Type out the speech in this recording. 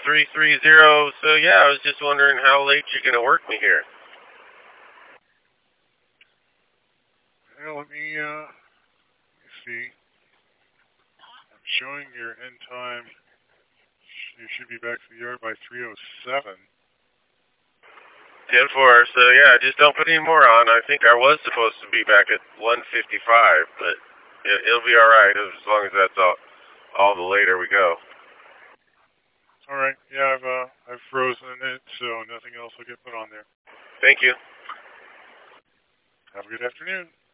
330. So yeah, I was just wondering how late you're gonna work me here. Well, let me see. I'm showing your end time. You should be back to the yard by 3:07. 10-4. So yeah, just don't put any more on. I think I was supposed to be back at 1:55, but it'll be all right as long as that's all the later we go. All right. Yeah, I've frozen it, so nothing else will get put on there. Thank you. Have a good afternoon.